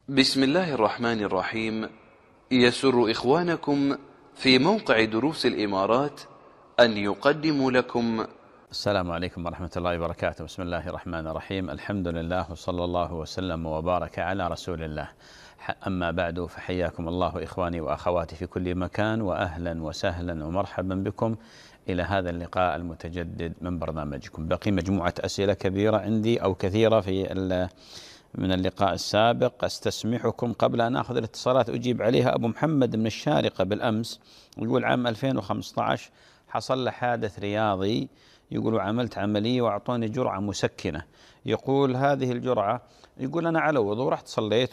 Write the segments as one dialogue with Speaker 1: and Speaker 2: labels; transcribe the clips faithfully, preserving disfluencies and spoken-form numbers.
Speaker 1: بسم الله الرحمن الرحيم. يسر إخوانكم في موقع دروس الإمارات أن يقدموا لكم
Speaker 2: السلام عليكم ورحمة الله وبركاته. بسم الله الرحمن الرحيم. الحمد لله وصلى الله وسلم وبارك على رسول الله. أما بعد، فحياكم الله إخواني وأخواتي في كل مكان، وأهلا وسهلا ومرحبا بكم إلى هذا اللقاء المتجدد من برنامجكم. بقي مجموعة أسئلة كبيرة عندي أو كثيرة في من اللقاء السابق، استسمحكم قبل أن أخذ الاتصالات أجيب عليها. أبو محمد من الشارقة بالأمس يقول عام ألفين وخمسة عشر حصل له حادث رياضي، يقول عملت عملية وأعطوني جرعة مسكنة. يقول هذه الجرعة، يقول أنا على وضوء رحت صليت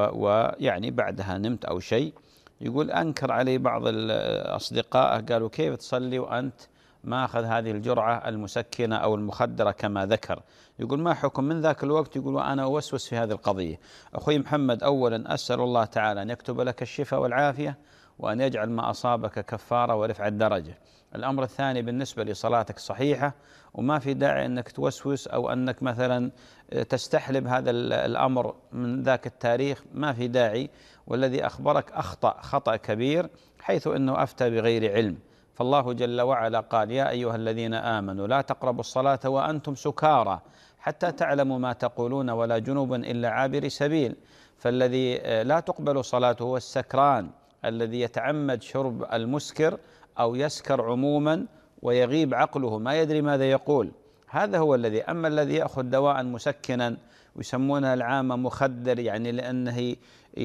Speaker 2: ويعني بعدها نمت أو شيء. يقول أنكر علي بعض الأصدقاء، قالوا كيف تصلي وأنت ما أخذ هذه الجرعة المسكنة أو المخدرة كما ذكر. يقول ما حكم من ذاك الوقت؟ يقول وأنا أوسوس في هذه القضية. أخوي محمد، أولا أسأل الله تعالى أن يكتب لك الشفاء والعافية، وأن يجعل ما أصابك كفارة ورفع الدرجة. الأمر الثاني، بالنسبة لصلاتك صحيحة وما في داعي أنك توسوس أو أنك مثلا تستحلب هذا الأمر من ذاك التاريخ، ما في داعي. والذي أخبرك أخطأ خطأ كبير، حيث أنه أفتى بغير علم. فالله جل وعلا قال يا أيها الذين آمنوا لا تقربوا الصلاة وأنتم سكارى حتى تعلموا ما تقولون ولا جنوبا إلا عابر سبيل. فالذي لا تقبل صلاته هو السكران، الذي يتعمد شرب المسكر أو يسكر عموما ويغيب عقله ما يدري ماذا يقول، هذا هو الذي. أما الذي يأخذ دواء مسكنا ويسمونها العامة مخدر، يعني لأنه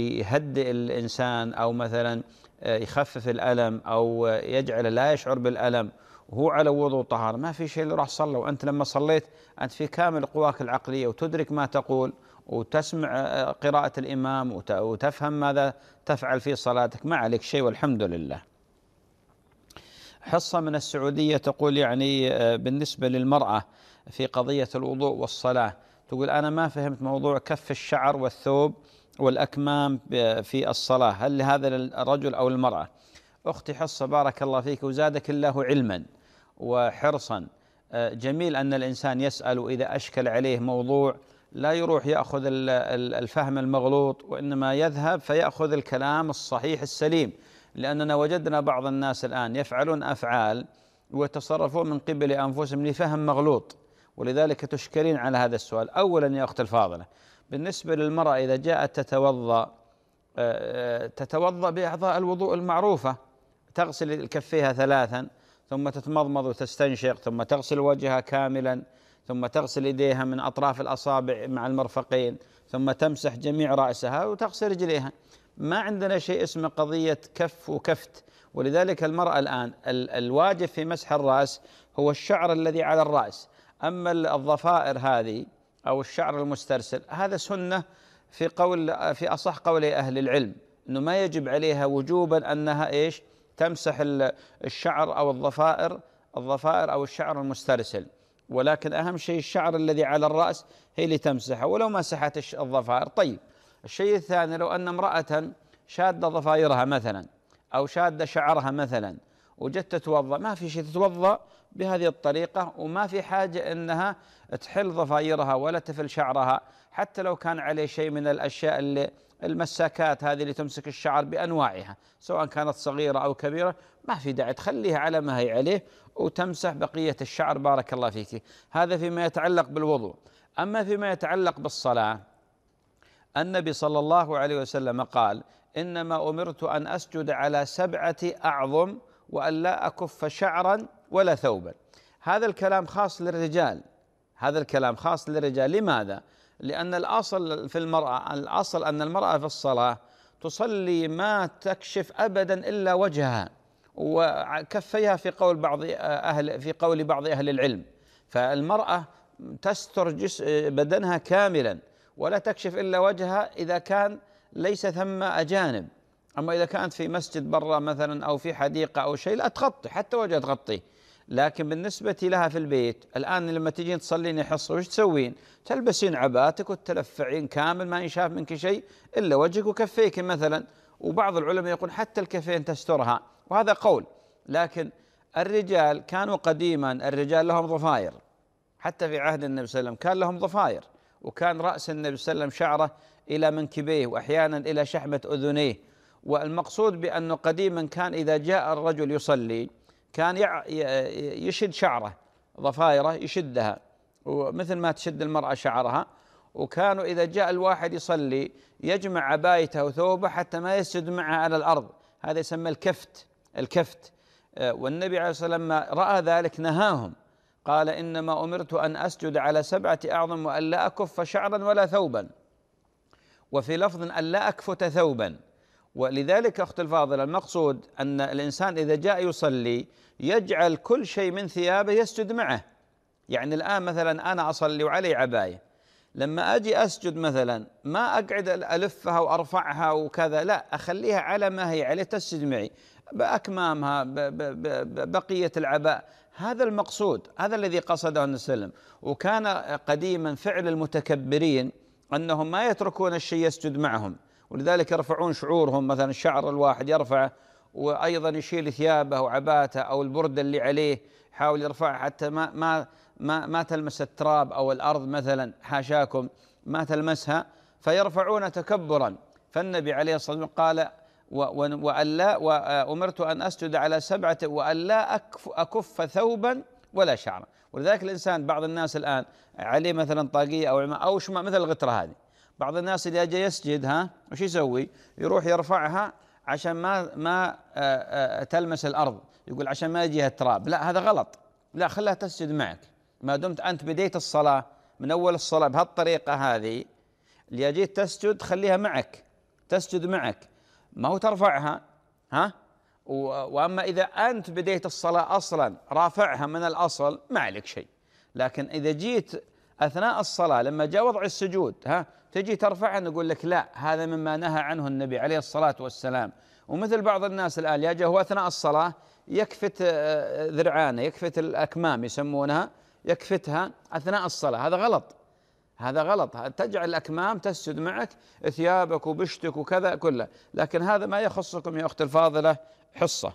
Speaker 2: يهدئ الإنسان أو مثلا يخفف الألم أو يجعل لا يشعر بالألم وهو على وضوء طهارة، ما في شيء اللي راح صلى. وأنت لما صليت أنت في كامل قواك العقلية وتدرك ما تقول وتسمع قراءة الإمام وتفهم ماذا تفعل في صلاتك، ما عليك شيء والحمد لله. حصة من السعودية تقول يعني بالنسبة للمرأة في قضية الوضوء والصلاة، تقول أنا ما فهمت موضوع كف الشعر والثوب والأكمام في الصلاة، هل هذا للرجل أو المرأة؟ أختي حصة، بارك الله فيك وزادك الله علما وحرصا. جميل أن الإنسان يسأل إذا أشكل عليه موضوع، لا يروح يأخذ الفهم المغلوط، وإنما يذهب فيأخذ الكلام الصحيح السليم. لأننا وجدنا بعض الناس الآن يفعلون أفعال ويتصرفون من قبل أنفسهم لفهم مغلوط، ولذلك تشكلين على هذا السؤال. أولا يا أخت الفاضلة، بالنسبة للمرأة إذا جاءت تتوضأ تتوضأ بأعضاء الوضوء المعروفة، تغسل الكفيها ثلاثا ثم تتمضمض وتستنشق ثم تغسل وجهها كاملا ثم تغسل يديها من أطراف الأصابع مع المرفقين ثم تمسح جميع رأسها وتغسل رجليها. ما عندنا شيء اسمه قضية كف وكفت. ولذلك المرأة الآن الواجب في مسح الرأس هو الشعر الذي على الرأس، أما الضفائر هذه أو الشعر المسترسل هذا سنة في قول في أصح قول أهل العلم، أنه ما يجب عليها وجوبا أنها إيش تمسح الشعر أو الضفائر الضفائر أو الشعر المسترسل، ولكن أهم شيء الشعر الذي على الرأس هي اللي تمسحه ولو مسحت الضفائر. طيب، الشيء الثاني، لو أن امرأة شادة ضفائرها مثلا أو شادة شعرها مثلا وجدت تتوضأ، ما في شيء، تتوضأ بهذه الطريقة وما في حاجة أنها تحل ضفائرها ولا تفل شعرها، حتى لو كان عليه شيء من الأشياء اللي المساكات هذه اللي تمسك الشعر بأنواعها سواء كانت صغيرة أو كبيرة، ما في داعي، تخليها على ما هي عليه وتمسح بقية الشعر. بارك الله فيك. هذا فيما يتعلق بالوضوء. أما فيما يتعلق بالصلاة، النبي صلى الله عليه وسلم قال إنما أمرت أن أسجد على سبعة أعظم وأن لا أكف شعرا ولا ثوبا. هذا الكلام خاص للرجال، هذا الكلام خاص للرجال. لماذا؟ لأن الأصل في المرأة، الأصل أن المرأة في الصلاة تصلي ما تكشف أبدا إلا وجهها وكفيها في قول بعض أهل في قول بعض أهل العلم. فالمرأة تستر بدنها كاملا ولا تكشف إلا وجهها إذا كان ليس ثم أجانب. أما إذا كانت في مسجد برا مثلا أو في حديقة أو شيء لا تغطي حتى وجهها تغطيه. لكن بالنسبة لها في البيت الآن لما تجين تصلين حصة وش تسوين؟ تلبسين عباتك وتلفعين كامل ما ينشاف منك شيء إلا وجهك وكفيك مثلا. وبعض العلماء يقول حتى الكفين تسترها، وهذا قول. لكن الرجال كانوا قديما الرجال لهم ضفائر، حتى في عهد النبي صلى الله عليه وسلم كان لهم ضفائر، وكان رأس النبي صلى الله عليه وسلم شعره إلى منكبيه وأحيانا إلى شحمة أذنيه. والمقصود بأنه قديما كان إذا جاء الرجل يصلي كان يشد شعره، ضفائره يشدها ومثل ما تشد المرأة شعرها. وكانوا إذا جاء الواحد يصلي يجمع عبايته وثوبه حتى ما يسجد معها على الأرض، هذا يسمى الكفت الكفت والنبي عليه الصلاة والسلام لما رأى ذلك نهاهم، قال إنما أمرت أن أسجد على سبعة أعظم وأن لا أكف شعرا ولا ثوبا، وفي لفظ أن لا أكفت ثوبا. ولذلك أخت الفاضلة المقصود أن الإنسان إذا جاء يصلي يجعل كل شيء من ثيابه يسجد معه. يعني الآن مثلا أنا أصلي وعلي عباية، لما أجي أسجد مثلا ما أقعد ألفها وأرفعها وكذا، لا، أخليها على ما هي عليه تسجد معي بأكمامها بقية العباء. هذا المقصود، هذا الذي قصده النبي صلى الله عليه وسلم. وكان قديما فعل المتكبرين أنهم ما يتركون الشيء يسجد معهم، ولذلك يرفعون شعورهم، مثلا الشعر الواحد يرفعه وأيضا يشيل ثيابه وعباته أو البردة اللي عليه يحاول يرفعها حتى ما ما ما ما تلمس التراب أو الأرض مثلا، حاشاكم ما تلمسها، فيرفعون تكبرا. فالنبي عليه الصلاة والسلام قال وألا وأمرت أن أسجد على سبعة وألا أكف, أكف ثوبا ولا شعرا. ولذلك الإنسان بعض الناس الآن عليه مثلا طاقية أو أو شماء مثل الغترة هذه، بعض الناس اللي أجي يسجد ها وش يسوي؟ يروح يرفعها عشان ما ما تلمس الأرض، يقول عشان ما يجيها التراب. لا، هذا غلط، لا، خلها تسجد معك ما دمت أنت بديت الصلاة من أول الصلاة بهالطريقة هذه، اللي جيت تسجد خليها معك تسجد معك، ما هو ترفعها ها. وأما إذا أنت بديت الصلاة أصلا رافعها من الأصل ما عليك شيء، لكن إذا جيت أثناء الصلاة لما جاء وضع السجود ها تجي ترفعها نقول لك لا، هذا مما نهى عنه النبي عليه الصلاة والسلام. ومثل بعض الناس الآن يجي هو أثناء الصلاة يكفت ذرعانه، يكفت الأكمام يسمونها، يكفتها أثناء الصلاة، هذا غلط، هذا غلط. تجعل الأكمام تسجد معك ثيابك وبشتك وكذا كله، لكن هذا ما يخصكم يا أخت الفاضلة حصة.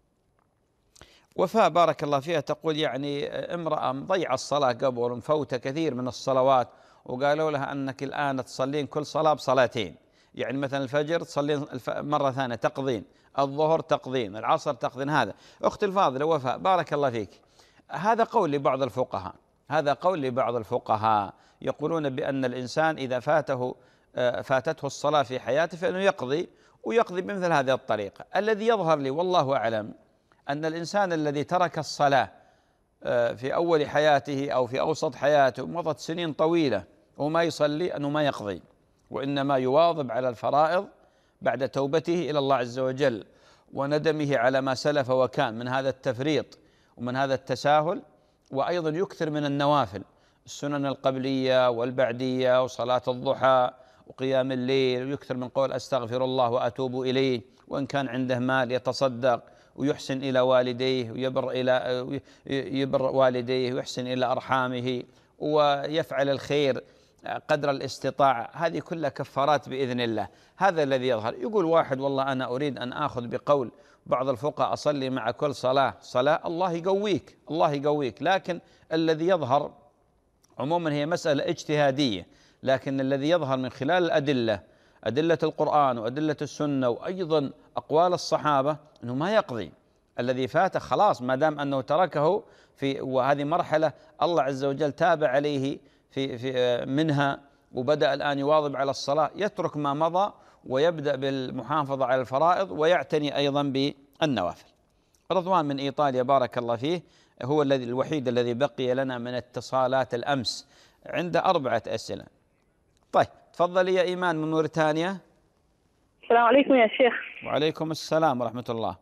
Speaker 2: وفاء بارك الله فيها تقول يعني امرأة مضيعة الصلاة قبل ومفوتة كثير من الصلوات، وقالوا لها أنك الآن تصلين كل صلاة بصلاتين، يعني مثلا الفجر تصلين مرة ثانية تقضين، الظهر تقضين، العصر تقضين. هذا أخت الفاضلة وفاء بارك الله فيك، هذا قول لبعض الفقهاء، هذا قول لبعض الفقهاء يقولون بأن الإنسان إذا فاته فاتته الصلاة في حياته فإنه يقضي، ويقضي بمثل هذه الطريقة. الذي يظهر لي والله أعلم أن الإنسان الذي ترك الصلاة في أول حياته أو في أوسط حياته ومضت سنين طويلة وما يصلي أنه ما يقضي، وإنما يواظب على الفرائض بعد توبته إلى الله عز وجل وندمه على ما سلف وكان من هذا التفريط ومن هذا التساهل، وأيضا يكثر من النوافل، السنن القبلية والبعدية وصلاة الضحى وقيام الليل، ويكثر من قول أستغفر الله وأتوب إليه، وإن كان عنده مال يتصدق ويحسن إلى والديه ويبر إلى يبر والديه ويحسن إلى أرحامه ويفعل الخير قدر الاستطاعة. هذه كلها كفارات بإذن الله. هذا الذي يظهر. يقول واحد والله أنا أريد أن آخذ بقول بعض الفقهاء أصلي مع كل صلاة صلاة، الله يقويك الله يقويك، لكن الذي يظهر عموما هي مسألة اجتهادية، لكن الذي يظهر من خلال الأدلة، أدلة القرآن وأدلة السنة وأيضا أقوال الصحابة، أنه ما يقضي. الذي فات خلاص ما دام أنه تركه في وهذه مرحلة الله عز وجل تاب عليه في في منها وبدأ الآن يواظب على الصلاة، يترك ما مضى ويبدأ بالمحافظة على الفرائض ويعتني أيضا بالنوافل. رضوان من إيطاليا بارك الله فيه، هو الذي الوحيد الذي بقي لنا من اتصالات الأمس، عنده أربعة أسئلة. طيب تفضلي يا إيمان من موريتانيا.
Speaker 3: السلام عليكم يا شيخ.
Speaker 2: وعليكم السلام ورحمة الله.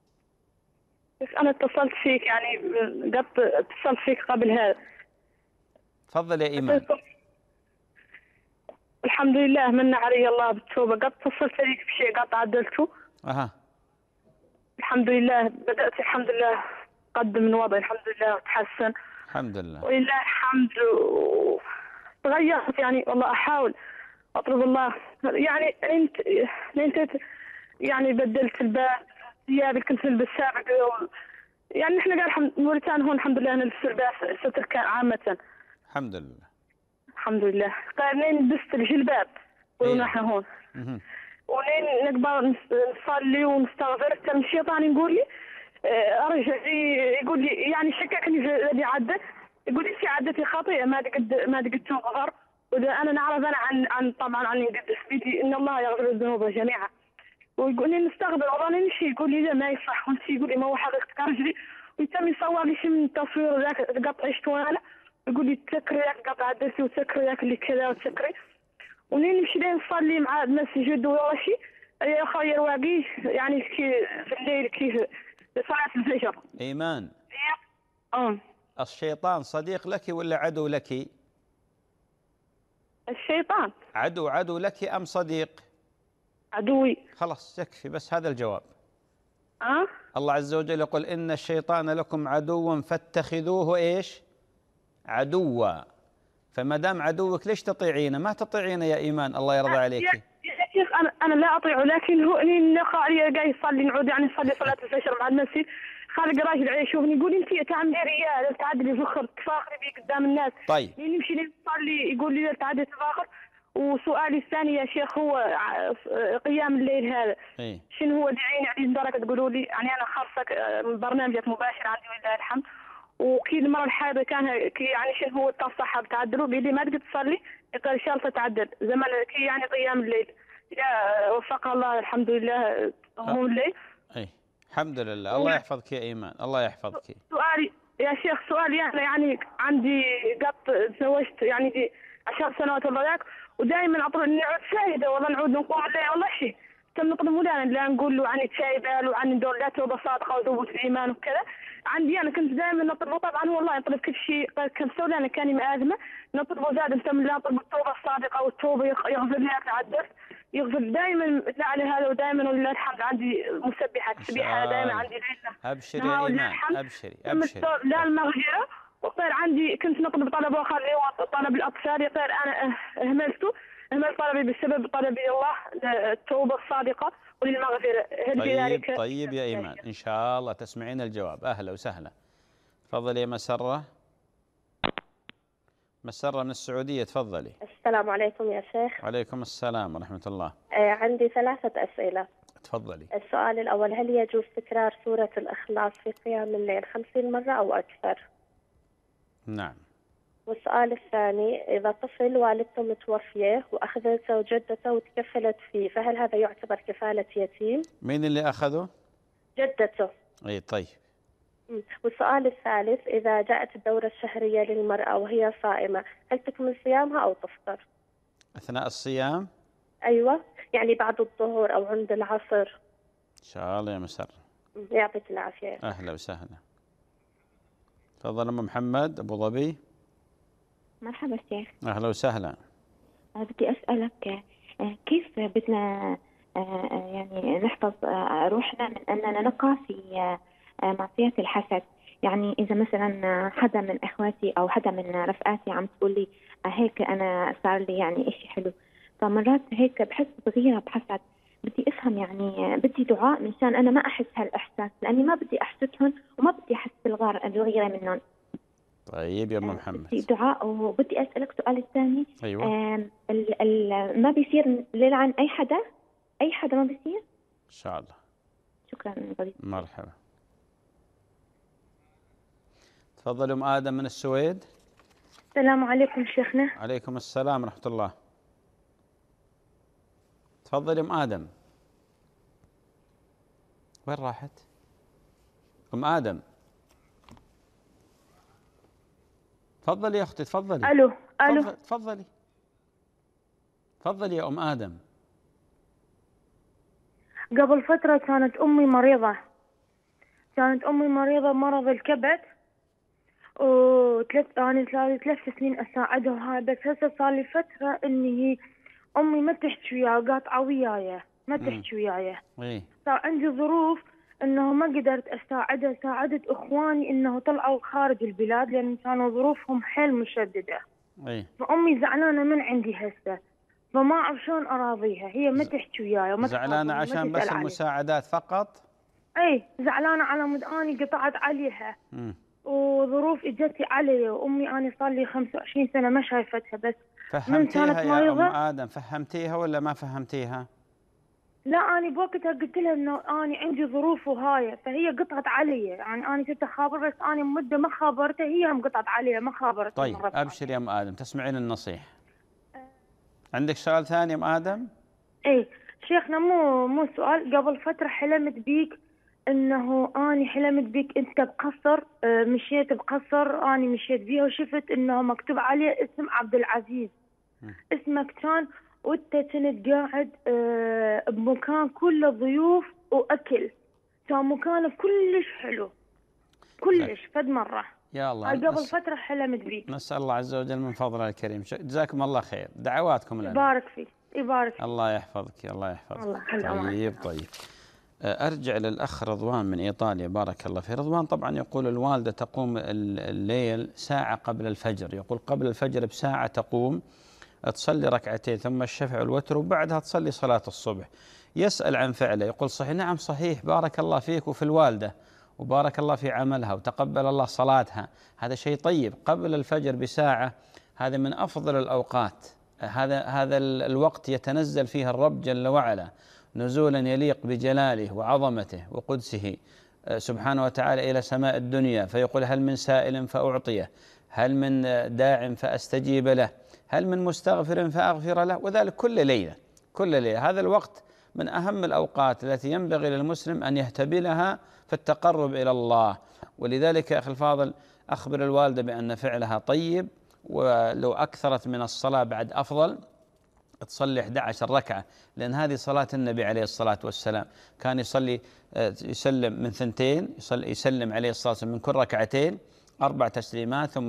Speaker 3: أنا اتصلت فيك يعني قد اتصلت فيك قبل هذا.
Speaker 2: تفضل يا إيمان.
Speaker 3: الحمد لله من علي الله بالتوبة، قد اتصلت فيك بشيء قد عدلته.
Speaker 2: أها.
Speaker 3: الحمد لله بدأت الحمد لله قدم من وضعي الحمد لله وتحسن.
Speaker 2: الحمد لله.
Speaker 3: ولله الحمد تغيرت يعني والله أحاول أطلب الله يعني أنت أنت يعني بدلت الباب ثيابي كنت نلبس سابق يوم يعني نحن قال الحمد موريتان هون الحمد لله نلبس لباس ستر كان عامة.
Speaker 2: الحمد لله.
Speaker 3: الحمد لله. قال لبست الجلباب يقولون احنا هون. ولين نكبر نصلي ونستغفر تم الشيطان يقول لي اه ارجع، يقول لي يعني شككني في اللي عدى، يقول لي في عدتي خطيئه ما قد ما قد تنغفر، واذا انا نعرف انا عن عن طبعا عن قد سبيتي ان الله يغفر الذنوب جميعا، ويقول لي نستغفر ورانا نمشي، يقول لي لا ما يصح وانت، يقول لي ما هو حقيقتك رجلي، ويتم يصور لي شي من تصوير ذاك قطع عشته انا، يقول لي تسكري ذاك قطع عدتي وتسكري ذاك اللي كذا وتسكري، ونين نمشي لين نصلي مع المسجد ولا شيء يا خير واقي يعني كي في الليل كيف صلاة الفجر.
Speaker 2: إيمان،
Speaker 3: اه
Speaker 2: الشيطان صديق لك ولا عدو لك؟
Speaker 3: الشيطان
Speaker 2: عدو عدو لك أم صديق؟
Speaker 3: عدوي.
Speaker 2: خلاص يكفي بس هذا الجواب.
Speaker 3: اه
Speaker 2: الله عز وجل يقول إن الشيطان لكم عدو فاتخذوه إيش؟ عدوا. فما دام عدوك ليش تطيعينه؟ ما تطيعينه يا إيمان، الله يرضى عليك.
Speaker 3: يا شيخ انا انا لا اطيعه، لكن هو اني خالي جاي يصلي نعود يعني نصلي صلاه الفجر مع المسجد، خالي راجل عليه يشوفني يقول انت تعملي ريال تعدلي فخر تفاخري بي قدام الناس.
Speaker 2: طيب
Speaker 3: نمشي نصلي يقول لي تعدلي تفاخر. وسؤالي الثاني يا شيخ هو قيام الليل هذا
Speaker 2: إيه؟
Speaker 3: شنو هو اللي يعين عليه درجه تقولوا لي؟ يعني انا خاصك برنامجك مباشر عندي ولله الحمد، وكي المرة الحاضرة كان يعني شنو هو التصحى بتعدلوا بيدي ما تقدر تصلي، يقول ان شاء الله تتعدل زمان كي يعني قيام الليل. يا وفق الله الحمد لله قوم الليل.
Speaker 2: اي الحمد لله، الله يحفظك يا ايمان، الله يحفظك.
Speaker 3: سؤالي يا شيخ، سؤالي انا يعني عندي قط تزوجت يعني دي عشر سنوات ولا ذاك، ودائما اطلب نعود شاهده والله نعود نقوم الليل والله شيء تم نطلب مولانا لا نقول له عني شايبه وعن دول لا توبه صادقه وثبوت الايمان وكذا. عندي انا كنت دائما نطلبه، طبعا والله يطلب كل شيء كم سوى انا كاني مآذمه نطلبه زاد تم لا نطلب التوبه الصادقه والتوبه يغفر لي تعدلت يغفر دائما لا على هذا، ودائما ولله الحمد عندي مسبحات سبيحه دائما عندي ليله.
Speaker 2: ابشري يا ايمان ابشري ابشري.
Speaker 3: لا المغفره وغير عندي كنت نطلب طلب اخر اللي هو طلب الاطفال، غير انا اهملته اهمل طلبي بسبب طلبي الله التوبه الصادقه وللمغفره. هل في ذلك؟
Speaker 2: طيب يا ايمان ان شاء الله تسمعين الجواب. اهلا وسهلا. تفضلي يا مسره. مسره من السعوديه، تفضلي.
Speaker 4: السلام عليكم يا شيخ.
Speaker 2: وعليكم السلام ورحمه الله.
Speaker 4: آه عندي ثلاثه اسئله.
Speaker 2: تفضلي.
Speaker 4: السؤال الاول، هل يجوز تكرار سوره الاخلاص في قيام الليل خمسين مره او اكثر؟
Speaker 2: نعم.
Speaker 4: والسؤال الثاني، إذا طفل والدته متوفية وأخذته جدته وتكفلت فيه، فهل هذا يعتبر كفالة يتيم؟
Speaker 2: مين اللي أخذه؟
Speaker 4: جدته.
Speaker 2: أي طيب.
Speaker 4: والسؤال الثالث، إذا جاءت الدورة الشهرية للمرأة وهي صائمة، هل تكمل صيامها أو تفطر؟
Speaker 2: أثناء الصيام؟
Speaker 4: أيوة، يعني بعد الظهر أو عند العصر.
Speaker 2: إن شاء الله يا مسر.
Speaker 4: يعطيك العافية.
Speaker 2: أهلا وسهلا. تفضل أم محمد أبو ظبي.
Speaker 5: مرحبا شيخ.
Speaker 2: أهلا وسهلا.
Speaker 5: بدي أسألك كيف بدنا يعني نحفظ روحنا من أننا نقع في معصية الحسد؟ يعني إذا مثلا حدا من إخواتي أو حدا من رفقاتي عم تقول لي هيك أنا صار لي يعني إشي حلو، فمرات هيك بحس بغيرة بحسد، بدي أفهم يعني بدي دعاء منشان أنا ما أحس هالإحساس، لأني ما بدي أحسدهم وما بدي أحس بالغار الغيرة منهم.
Speaker 2: طيب يا ام محمد.
Speaker 5: بدي دعاء. وبدي اسالك سؤال الثاني.
Speaker 2: ايوه.
Speaker 5: ال ال ما بيصير للعن اي حدا؟ اي حدا ما بيصير؟
Speaker 2: ان شاء الله.
Speaker 5: شكرا.
Speaker 2: مرحبا. تفضل ام ادم من السويد.
Speaker 6: السلام عليكم شيخنا.
Speaker 2: عليكم السلام ورحمه الله. تفضل ام ادم. وين راحت ام ادم؟ تفضلي يا اختي تفضلي.
Speaker 6: الو الو.
Speaker 2: تفضلي تفضلي يا ام ادم.
Speaker 6: قبل فترة كانت امي مريضة، كانت امي مريضة بمرض الكبد، وثلاث انا ثلاث ثلاث سنين اساعدها وهاي، بس هسه صار لي فترة اني امي ما تحكي وياي قاطعة وياي ما تحكي وياي.
Speaker 2: اي
Speaker 6: صار عندي ظروف انه ما قدرت اساعدها، ساعدت اخواني انه طلعوا خارج البلاد لان كانوا ظروفهم حيل مشدده.
Speaker 2: اي
Speaker 6: فامي زعلانه من عندي هسه، فما اعرف شلون اراضيها، هي ما تحكي وياي وما
Speaker 2: زعلانه عشان بس المساعدات فقط؟
Speaker 6: اي زعلانه على مود اني قطعت عليها.
Speaker 2: م.
Speaker 6: وظروف اجتي علي، وامي انا صار لي خمسة وعشرين سنه ما شايفتها، بس من
Speaker 2: فهمتيها
Speaker 6: كانت
Speaker 2: يا أم
Speaker 6: مريضة.
Speaker 2: آدم؟ فهمتيها ولا ما فهمتيها؟
Speaker 6: لا أنا بوقتها قلت لها إنه أنا عندي ظروف وهاي، فهي قطعت علي، يعني أنا كنت أخابر بس أنا مدة ما خابرتها، هي هم قطعت علي ما خابرتها.
Speaker 2: طيب أبشر يا أم آدم، تسمعين النصيحة. عندك سؤال ثاني يا أم آدم؟
Speaker 6: إيه شيخنا، مو مو سؤال، قبل فترة حلمت بيك إنه أنا حلمت بيك أنت بقصر، آه، مشيت بقصر، أنا مشيت بيها وشفت إنه مكتوب عليه اسم عبد العزيز، اسمك كان، وأنت كنت قاعد آه، بمكان كله ضيوف وأكل، كان مكان كلش حلو كلش فد مرة.
Speaker 2: يا الله،
Speaker 6: هاي قبل
Speaker 2: نس...
Speaker 6: فترة حلمت بيك.
Speaker 2: نسأل الله عز وجل من فضله الكريم. جزاكم الله خير، دعواتكم لنا.
Speaker 6: يبارك فيك يبارك فيك.
Speaker 2: الله يحفظك الله يحفظك.
Speaker 6: الله يخليك.
Speaker 2: طيب طيب. أرجع للأخ رضوان من إيطاليا، بارك الله فيه. رضوان طبعا يقول الوالدة تقوم الليل ساعة قبل الفجر، يقول قبل الفجر بساعة تقوم تصلي ركعتين ثم الشفع والوتر وبعدها تصلي صلاة الصبح. يسأل عن فعله، يقول صحيح؟ نعم صحيح، بارك الله فيك وفي الوالدة وبارك الله في عملها وتقبل الله صلاتها، هذا شيء طيب. قبل الفجر بساعة هذا من أفضل الأوقات، هذا هذا الوقت يتنزل فيه الرب جل وعلا نزولا يليق بجلاله وعظمته وقدسه سبحانه وتعالى إلى سماء الدنيا، فيقول هل من سائل فأعطيه، هل من داع فأستجيب له، هل من مستغفر فأغفر له، وذلك كل ليلة كل ليلة. هذا الوقت من أهم الأوقات التي ينبغي للمسلم أن يهتبلها في التقرب إلى الله. ولذلك يا أخي الفاضل أخبر الوالدة بأن فعلها طيب، ولو أكثرت من الصلاة بعد أفضل، تصلي إحدى عشرة ركعة، لأن هذه صلاة النبي عليه الصلاة والسلام، كان يصلي يسلم من ثنتين، يصلي يسلم عليه الصلاة والسلام من كل ركعتين أربع تسليمات، ثم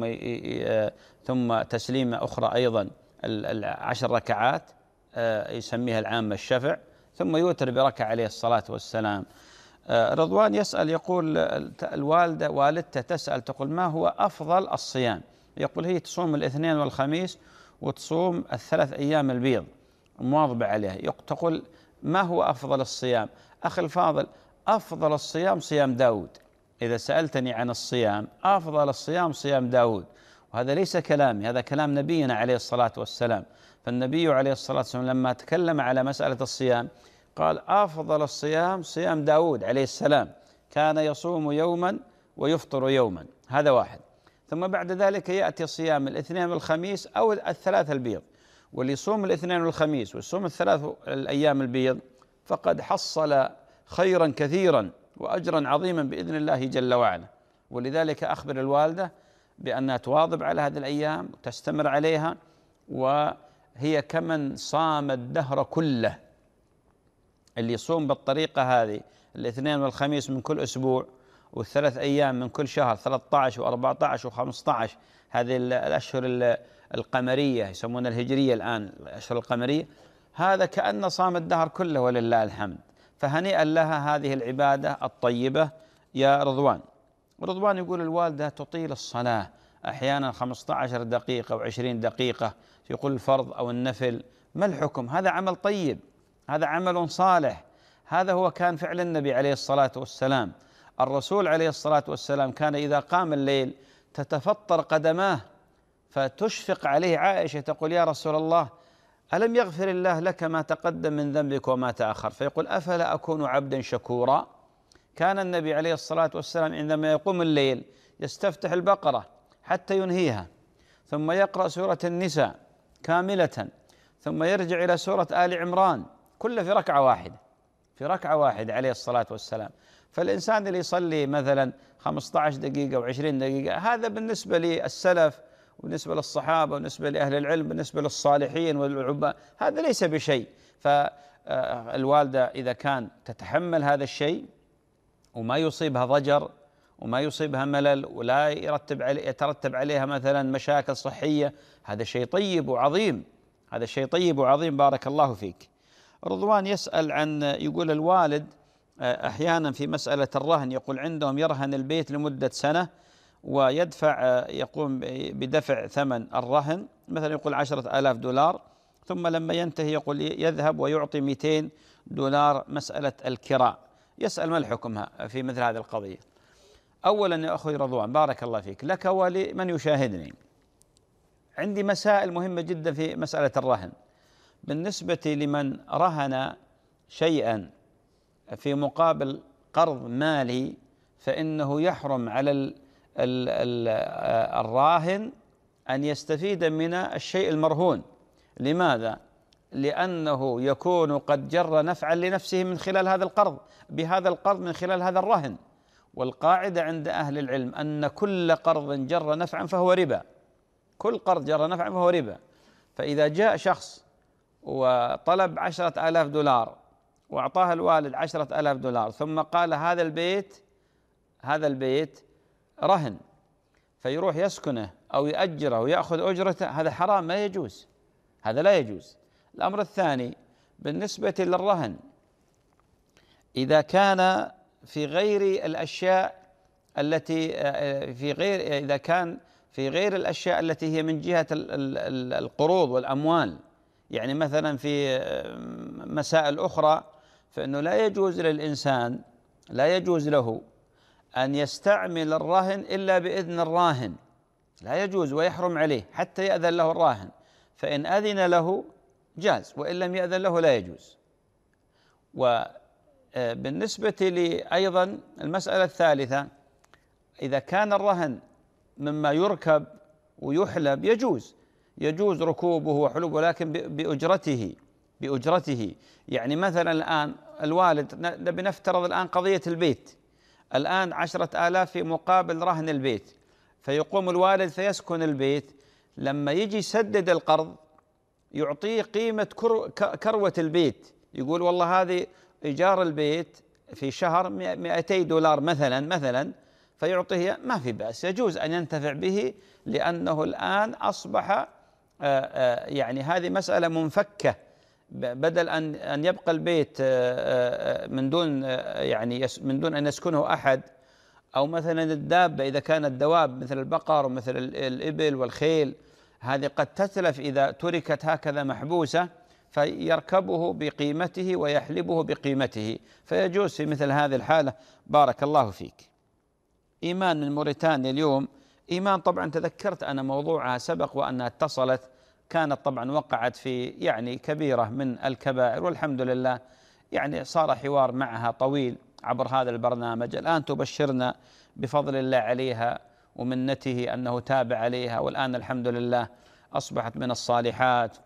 Speaker 2: ثم تسليمة أخرى أيضا العشر ركعات يسميها العامة الشفع، ثم يوتر بركعة عليه الصلاة والسلام. رضوان يسأل يقول الوالدة والدته تسأل تقول ما هو أفضل الصيام؟ يقول هي تصوم الاثنين والخميس وتصوم الثلاث أيام البيض مواظبة عليها. تقول ما هو أفضل الصيام؟ أخي الفاضل، أفضل الصيام صيام داود. إذا سألتني عن الصيام، أفضل الصيام صيام داود، وهذا ليس كلامي، هذا كلام نبينا عليه الصلاة والسلام. فالنبي عليه الصلاة والسلام لما تكلم على مسألة الصيام قال أفضل الصيام صيام داود عليه السلام، كان يصوم يوما ويفطر يوما، هذا واحد. ثم بعد ذلك يأتي صيام الاثنين والخميس أو الثلاث البيض، واللي يصوم الاثنين والخميس ويصوم الثلاث الأيام البيض فقد حصل خيرا كثيرا وأجرا عظيما بإذن الله جل وعلا. ولذلك أخبر الوالدة بأنها تواظب على هذه الأيام وتستمر عليها، وهي كمن صام الدهر كله. اللي يصوم بالطريقة هذه الاثنين والخميس من كل أسبوع والثلاث أيام من كل شهر، ثلاثة عشر وأربعة عشر وخمسة عشر، هذه الأشهر القمرية يسمونها الهجرية الآن، الأشهر القمرية، هذا كأن صام الدهر كله ولله الحمد. فهنيئا لها هذه العبادة الطيبة يا رضوان. رضوان يقول الوالدة تطيل الصلاة أحيانا خمسة عشر دقيقة وعشرين دقيقة، يقول الفرض أو النفل، ما الحكم؟ هذا عمل طيب، هذا عمل صالح، هذا هو كان فعل النبي عليه الصلاة والسلام. الرسول عليه الصلاة والسلام كان إذا قام الليل تتفطر قدماه، فتشفق عليه عائشة تقول يا رسول الله ألم يغفر الله لك ما تقدم من ذنبك وما تأخر؟ فيقول أفلا أكون عبدا شكورا؟ كان النبي عليه الصلاة والسلام عندما يقوم الليل يستفتح البقرة حتى ينهيها، ثم يقرأ سورة النساء كاملة، ثم يرجع إلى سورة آل عمران، كله في ركعة واحدة، في ركعة واحدة عليه الصلاة والسلام. فالإنسان اللي يصلي مثلا خمسة عشر دقيقة وعشرين دقيقة، هذا بالنسبة للسلف وبالنسبة للصحابة وبالنسبة لأهل العلم بالنسبة للصالحين والعباد هذا ليس بشيء. فالوالدة إذا كان تتحمل هذا الشيء وما يصيبها ضجر وما يصيبها ملل ولا يرتب علي يترتب عليها مثلا مشاكل صحية، هذا شيء طيب وعظيم، هذا شيء طيب وعظيم، بارك الله فيك. رضوان يسأل عن، يقول الوالد أحيانا في مسألة الرهن، يقول عندهم يرهن البيت لمدة سنة ويدفع، يقوم بدفع ثمن الرهن، مثلا يقول عشرة آلاف دولار، ثم لما ينتهي يقول يذهب ويعطي مئتين دولار مسألة الكراء. يسأل ما الحكم في مثل هذه القضية؟ أولا يا أخوي رضوان بارك الله فيك، لك ولمن يشاهدني، عندي مسائل مهمة جدا في مسألة الرهن. بالنسبة لمن رهن شيئا في مقابل قرض مالي، فإنه يحرم على ال ال ال الراهن أن يستفيد من الشيء المرهون. لماذا؟ لأنه يكون قد جر نفعا لنفسه من خلال هذا القرض، بهذا القرض من خلال هذا الرهن. والقاعدة عند أهل العلم أن كل قرض جر نفعا فهو ربا، كل قرض جر نفعا فهو ربا. فإذا جاء شخص وطلب عشرة آلاف دولار وأعطاه الوالد عشرة آلاف دولار، ثم قال هذا البيت هذا البيت رهن، فيروح يسكنه أو يأجره ويأخذ أجرته، هذا حرام، ما يجوز، هذا لا يجوز. الأمر الثاني بالنسبة للرهن، إذا كان في غير الأشياء التي في غير إذا كان في غير الأشياء التي هي من جهة القروض والأموال، يعني مثلا في مسائل أخرى، فإنه لا يجوز للإنسان لا يجوز له أن يستعمل الرهن إلا بإذن الراهن، لا يجوز، ويحرم عليه حتى يأذن له الراهن. فإن أذن له جاز، وإن لم يأذن له لا يجوز. وبالنسبة لي أيضا المسألة الثالثة، إذا كان الرهن مما يركب ويحلب يجوز يجوز ركوبه وحلوبه، ولكن بأجرته بأجرته يعني مثلا الآن الوالد، نبي نفترض الآن قضية البيت، الآن عشرة آلاف في مقابل رهن البيت، فيقوم الوالد فيسكن البيت، لما يجي يسدد القرض يعطيه قيمة كروة البيت، يقول والله هذه إيجار البيت في شهر مئتي دولار مثلا مثلا فيعطيه، ما في بأس، يجوز أن ينتفع به، لأنه الآن أصبح يعني هذه مسألة منفكة، بدل أن أن يبقى البيت من دون يعني من دون أن يسكنه أحد، أو مثلا الدابة إذا كانت دواب مثل البقر ومثل الإبل والخيل، هذه قد تتلف إذا تركت هكذا محبوسة، فيركبه بقيمته ويحلبه بقيمته، فيجوز في مثل هذه الحالة. بارك الله فيك. إيمان من موريتانيا اليوم، إيمان طبعا تذكرت أنا موضوعها سبق وأنها اتصلت، كانت طبعا وقعت في يعني كبيرة من الكبائر، والحمد لله يعني صار حوار معها طويل عبر هذا البرنامج. الآن تبشرنا بفضل الله عليها ومنته أنه تابع عليها، والآن الحمد لله أصبحت من الصالحات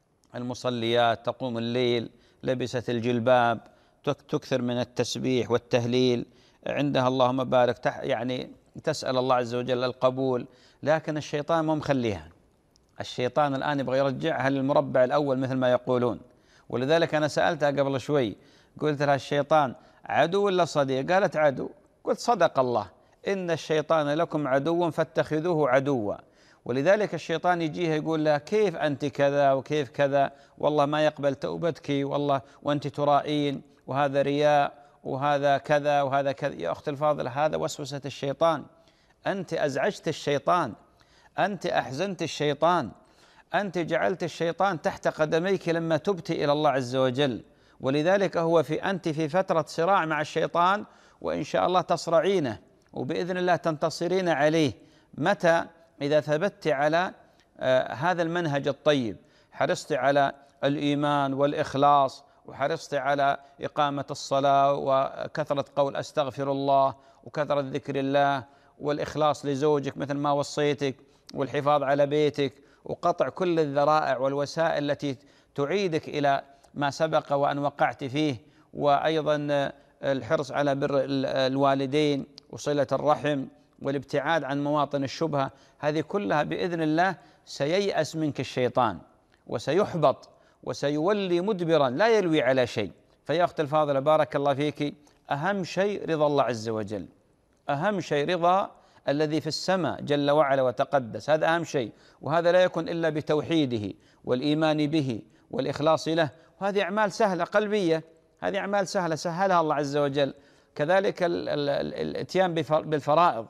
Speaker 2: المصليات، تقوم الليل، لبست الجلباب، تكثر من التسبيح والتهليل، عندها اللهم بارك يعني تسأل الله عز وجل القبول. لكن الشيطان ما مخليها، الشيطان الآن يبغى يرجعها للمربع الأول مثل ما يقولون. ولذلك أنا سألتها قبل شوي، قلت لها الشيطان عدو ولا صديق؟ قالت عدو. قلت صدق الله، إن الشيطان لكم عدو فاتخذوه عدوا. ولذلك الشيطان يجيها يقول لها كيف أنت كذا وكيف كذا، والله ما يقبل توبتك، والله وأنت ترائين، وهذا رياء، وهذا كذا وهذا كذا. يا أخت الفاضلة، هذا وسوسة الشيطان، أنت أزعجت الشيطان، أنت أحزنت الشيطان، أنت جعلت الشيطان تحت قدميك لما تبت إلى الله عز وجل. ولذلك هو في أنت في فترة صراع مع الشيطان، وإن شاء الله تصرعينه وبإذن الله تنتصرين عليه. متى؟ إذا ثبت على آه هذا المنهج الطيب، حرصت على الإيمان والإخلاص، وحرصت على إقامة الصلاة وكثرة قول أستغفر الله وكثرة ذكر الله والإخلاص لزوجك مثل ما وصيتك، والحفاظ على بيتك، وقطع كل الذرائع والوسائل التي تعيدك إلى ما سبق وأن وقعت فيه، وأيضا الحرص على بر الوالدين وصلة الرحم والابتعاد عن مواطن الشبهة. هذه كلها بإذن الله سييأس منك الشيطان وسيحبط وسيولي مدبرا لا يلوي على شيء. فيا أخت الفاضلة بارك الله فيك، أهم شيء رضا الله عز وجل، أهم شيء رضا الذي في السماء جل وعلا وتقدس، هذا أهم شيء، وهذا لا يكون إلا بتوحيده والإيمان به والإخلاص له. وهذه أعمال سهلة قلبية، هذه أعمال سهلة سهلها الله عز وجل. كذلك الاتيان بالفرائض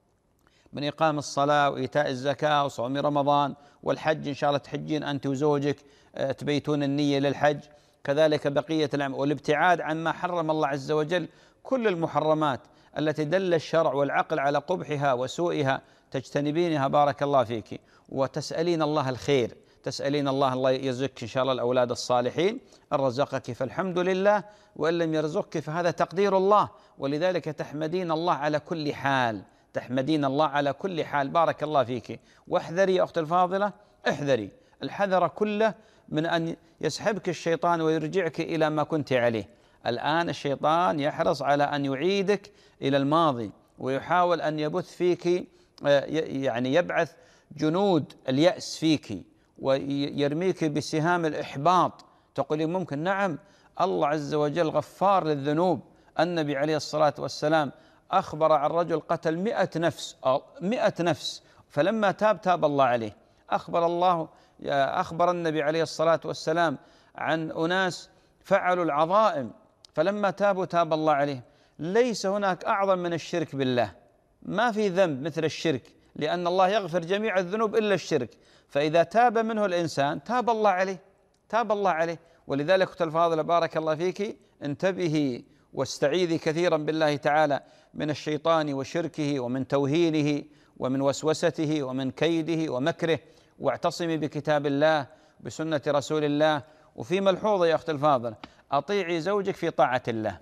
Speaker 2: من إقام الصلاة وإيتاء الزكاة وصوم رمضان والحج، إن شاء الله تحجين أنت وزوجك، تبيتون النية للحج. كذلك بقية الأعمال، والابتعاد عن ما حرم الله عز وجل، كل المحرمات التي دل الشرع والعقل على قبحها وسوئها تجتنبينها بارك الله فيك، وتسألين الله الخير، تسألين الله الله يرزقك إن شاء الله الأولاد الصالحين، إن رزقك فالحمد لله، وإن لم يرزقك فهذا تقدير الله، ولذلك تحمدين الله على كل حال، تحمدين الله على كل حال بارك الله فيك. واحذري يا أختي الفاضلة، احذري الحذر كله من أن يسحبك الشيطان ويرجعك إلى ما كنت عليه. الآن الشيطان يحرص على أن يعيدك إلى الماضي، ويحاول أن يبث فيك يعني يبعث جنود اليأس فيك، ويرميك بسهام الإحباط. تقولي ممكن، نعم، الله عز وجل غفار للذنوب. النبي عليه الصلاة والسلام أخبر عن رجل قتل مئة نفس مئة نفس فلما تاب تاب الله عليه. أخبر الله أخبر النبي عليه الصلاة والسلام عن أناس فعلوا العظائم فلما تابوا تاب الله عليه. ليس هناك أعظم من الشرك بالله، ما في ذنب مثل الشرك، لأن الله يغفر جميع الذنوب إلا الشرك، فإذا تاب منه الإنسان تاب الله عليه، تاب الله عليه. ولذلك أختي الفاضلة بارك الله فيك، انتبهي واستعيذي كثيرا بالله تعالى من الشيطان وشركه ومن توهينه ومن وسوسته ومن كيده ومكره، واعتصمي بكتاب الله بسنة رسول الله. وفي ملحوظة يا أختي الفاضلة، أطيعي زوجك في طاعة الله.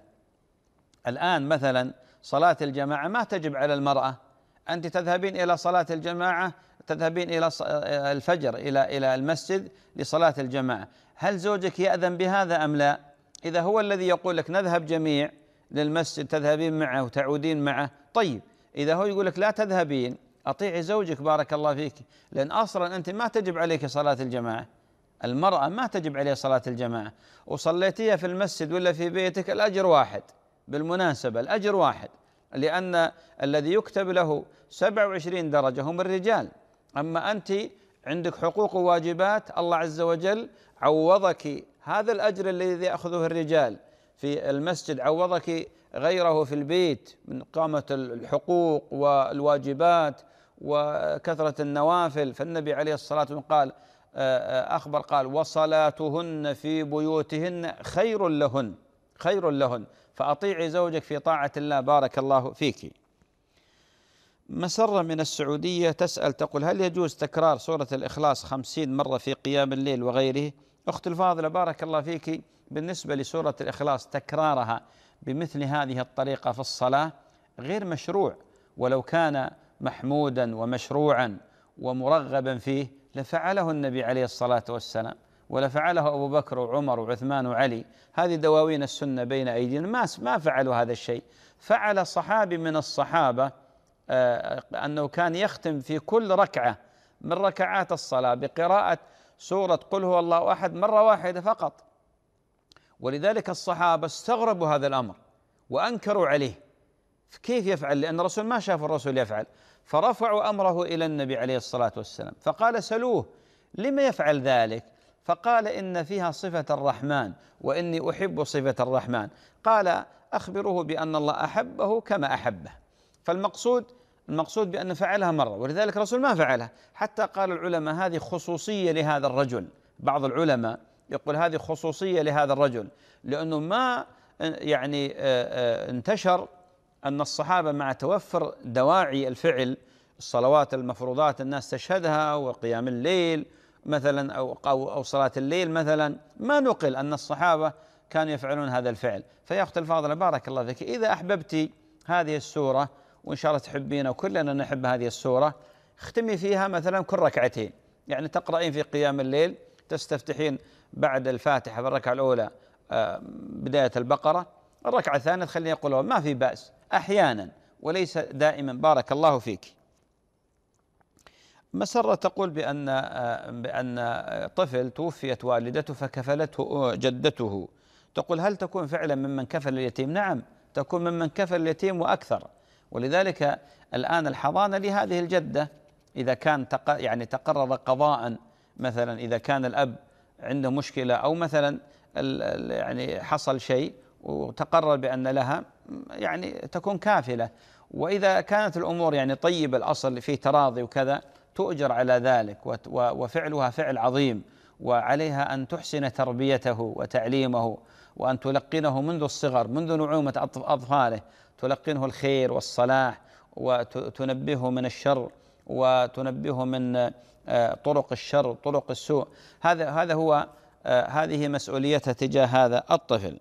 Speaker 2: الآن مثلا صلاة الجماعة ما تجب على المرأة، أنت تذهبين إلى صلاة الجماعة، تذهبين إلى الفجر إلى إلى المسجد لصلاة الجماعة، هل زوجك يأذن بهذا أم لا؟ إذا هو الذي يقول لك نذهب جميع للمسجد تذهبين معه وتعودين معه، طيب. إذا هو يقول لك لا تذهبين، أطيعي زوجك بارك الله فيك، لأن أصلا أنت ما تجب عليك صلاة الجماعة، المرأة ما تجب عليها صلاة الجماعة، وصليتيها في المسجد ولا في بيتك الأجر واحد، بالمناسبة الأجر واحد، لأن الذي يكتب له سبعة وعشرين درجة هم الرجال، أما أنت عندك حقوق وواجبات. الله عز وجل عوضك هذا الأجر الذي يأخذه الرجال في المسجد، عوضك غيره في البيت من قامة الحقوق والواجبات وكثرة النوافل. فالنبي عليه الصلاة والسلام قال أخبر قال وصلاتهن في بيوتهن خير لهن، خير لهن. فأطيعي زوجك في طاعة الله بارك الله فيك. مسرة من السعودية تسأل تقول هل يجوز تكرار سورة الإخلاص خمسين مرة في قيام الليل وغيره؟ أخت الفاضلة بارك الله فيك، بالنسبة لسورة الإخلاص تكرارها بمثل هذه الطريقة في الصلاة غير مشروع، ولو كان محمودا ومشروعا ومرغبا فيه لفعله النبي عليه الصلاة والسلام، ولفعله أبو بكر وعمر وعثمان وعلي. هذه دواوين السنة بين أيدينا، ما ما فعلوا هذا الشيء. فعل صحابي من الصحابة آه أنه كان يختم في كل ركعة من ركعات الصلاة بقراءة سورة قل هو الله أحد مرة واحدة فقط، ولذلك الصحابة استغربوا هذا الأمر وأنكروا عليه، كيف يفعل؟ لأن الرسول ما شاف الرسول يفعل، فرفعوا أمره إلى النبي عليه الصلاة والسلام، فقال سلوه لما يفعل ذلك؟ فقال إن فيها صفة الرحمن وإني أحب صفة الرحمن. قال أخبروه بأن الله أحبه كما أحبه. فالمقصود المقصود بأن فعلها مرة، ولذلك الرسول ما فعلها. حتى قال العلماء هذه خصوصية لهذا الرجل، بعض العلماء يقول هذه خصوصية لهذا الرجل، لأنه ما يعني انتشر أن الصحابة مع توفر دواعي الفعل، الصلوات المفروضات الناس تشهدها وقيام الليل مثلا أو أو صلاة الليل مثلا، ما نقل أن الصحابة كانوا يفعلون هذا الفعل. فيا أخت الفاضلة بارك الله فيك، إذا أحببتي هذه السورة وإن شاء الله تحبين وكلنا نحب هذه السورة، اختمي فيها مثلا كل ركعتين، يعني تقرأين في قيام الليل تستفتحين بعد الفاتحة في الركعة الأولى بداية البقرة، الركعة الثانية تخلين يقولون ما في بأس أحيانا وليس دائما بارك الله فيك. مسرة تقول بأن بأن طفل توفيت والدته فكفلته جدته، تقول هل تكون فعلا ممن كفل اليتيم؟ نعم تكون ممن كفل اليتيم وأكثر، ولذلك الآن الحضانة لهذه الجدة إذا كان يعني تقرر قضاء، مثلا إذا كان الأب عنده مشكلة أو مثلا يعني حصل شيء وتقرر بأن لها يعني تكون كافلة، وإذا كانت الأمور يعني طيب الأصل في تراضي وكذا تؤجر على ذلك، وفعلها فعل عظيم، وعليها أن تحسن تربيته وتعليمه، وأن تلقنه منذ الصغر منذ نعومة أطفاله، تلقنه الخير والصلاح وتنبهه من الشر وتنبهه من طرق الشر طرق السوء. هذا هذا هو هذه مسؤوليتها تجاه هذا الطفل.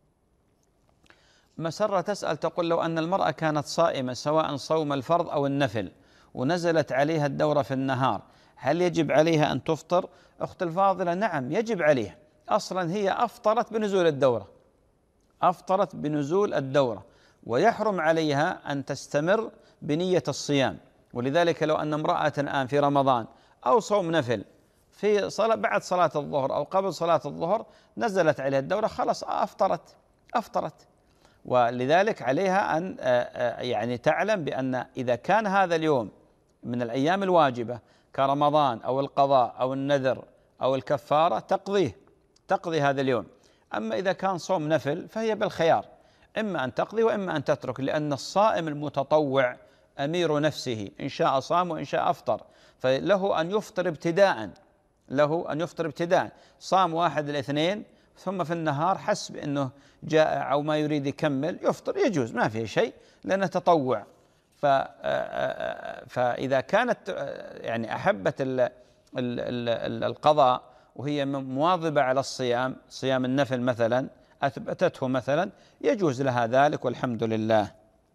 Speaker 2: مسرة تسأل تقول: لو أن المرأة كانت صائمة سواء صوم الفرض أو النفل ونزلت عليها الدورة في النهار، هل يجب عليها أن تفطر؟ أخت الفاضلة، نعم يجب عليها، أصلا هي أفطرت بنزول الدورة، أفطرت بنزول الدورة، ويحرم عليها أن تستمر بنية الصيام. ولذلك لو أن امرأة الآن في رمضان أو صوم نفل في صلاة بعد صلاة الظهر أو قبل صلاة الظهر نزلت عليها الدورة، خلاص أفطرت أفطرت ولذلك عليها أن يعني تعلم بأن إذا كان هذا اليوم من الأيام الواجبة كرمضان أو القضاء أو النذر أو الكفارة تقضيه تقضي هذا اليوم. أما إذا كان صوم نفل فهي بالخيار، إما أن تقضي وإما أن تترك، لأن الصائم المتطوع أمير نفسه، إن شاء صام وإن شاء أفطر، فله أن يفطر ابتداء له أن يفطر ابتداء صام واحد الاثنين ثم في النهار حسب أنه جائع أو ما يريد يكمل يفطر، يجوز ما فيه شيء لأنه تطوع. فإذا كانت يعني أحبت القضاء وهي مواظبة على الصيام، صيام النفل مثلا أثبتته مثلا، يجوز لها ذلك والحمد لله.